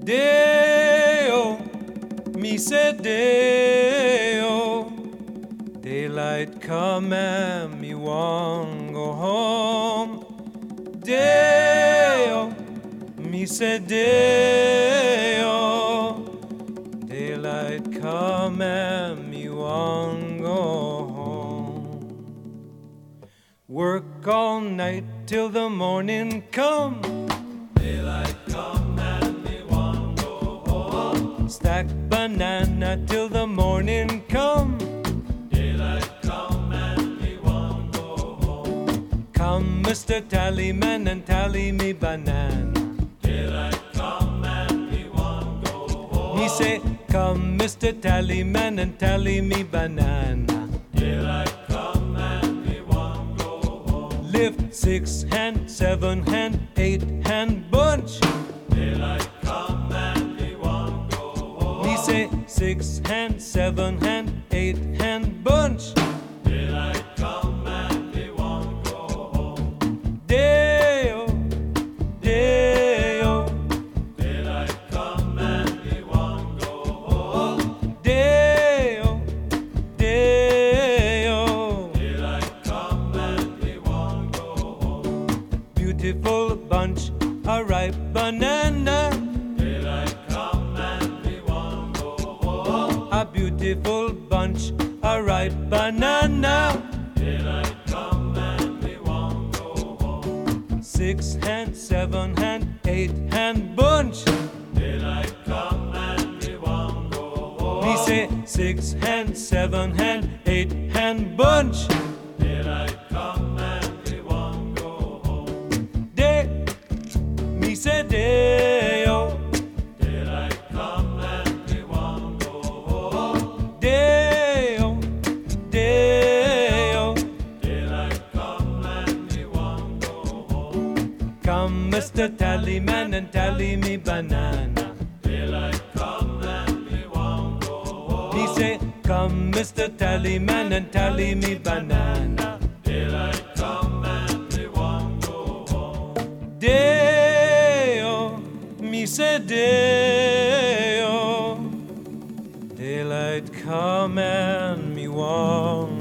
Deo, me say Deo, daylight come and me want go home. Deo, me say Deo, daylight come and me want go home. Work all night till the morning come. Daylight come and me want go home. Stack banana till the morning come. Daylight come and me want go home. Come, Mr. Tallyman, and tally me banana. Daylight come and me want go home. He say, come, Mr. Tallyman, and tally me banana. Daylight come and me want go home. Lift 6 hand, 7 hand, 8 hand bunch. Daylight come and me want go home. He say, 6 hand, 7 hand, 8 hand bunch. Daylight come and me want go home. Deo, Deo, Daylight come and me want go home. Deo, Deo. Daylight come and me want go home. Beautiful bunch, a ripe banana. Daylight come and me want go home. A beautiful bunch, a ripe banana. Daylight come and me want go home. 6 hand, 7 hand, 8 hand bunch. Daylight come and me want go home. Me say 6 hand, 7 hand, 8 hand bunch. Daylight come and me want go home. Day, me say Deo. Daylight come and me want go home. Deo, Deo. Daylight come and me want go home. Come, Mr. Tallyman, and tally me banana. Daylight come and me want go home. He say, come, Mr. Tallyman, and tally me banana. Daylight come and me want go home. Deo, me say Deo, daylight come and me want